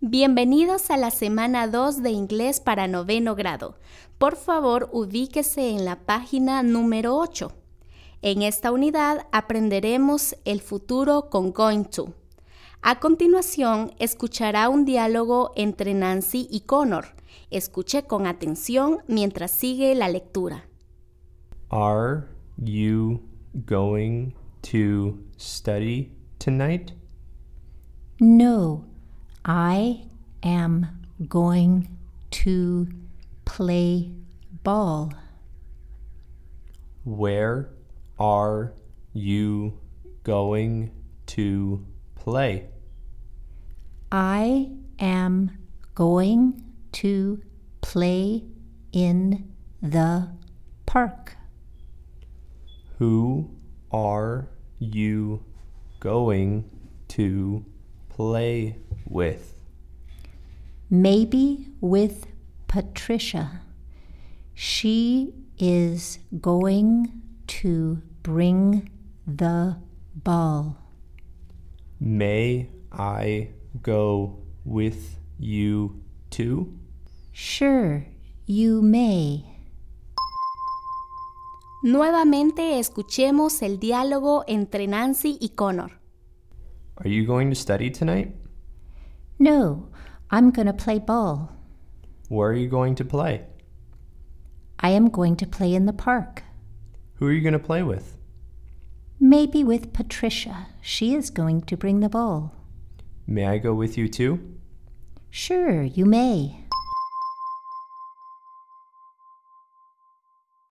Bienvenidos a la semana 2 de inglés para noveno grado. Por favor, ubíquese en la página número 8. En esta unidad aprenderemos el futuro con going to. A continuación, escuchará un diálogo entre Nancy y Connor. Escuche con atención mientras sigue la lectura. Are you going to study tonight? No, I am going to play ball. Where are you going to play? I am going to play in the park. Who are you going to play with? Maybe with Patricia. She is going to bring the ball. May I go with you too? Sure, you may. Nuevamente escuchemos el diálogo entre Nancy y Connor. Are you going to study tonight? No, I'm going to play ball. Where are you going to play? I am going to play in the park. Who are you going to play with? Maybe with Patricia. She is going to bring the ball. May I go with you too? Sure, you may.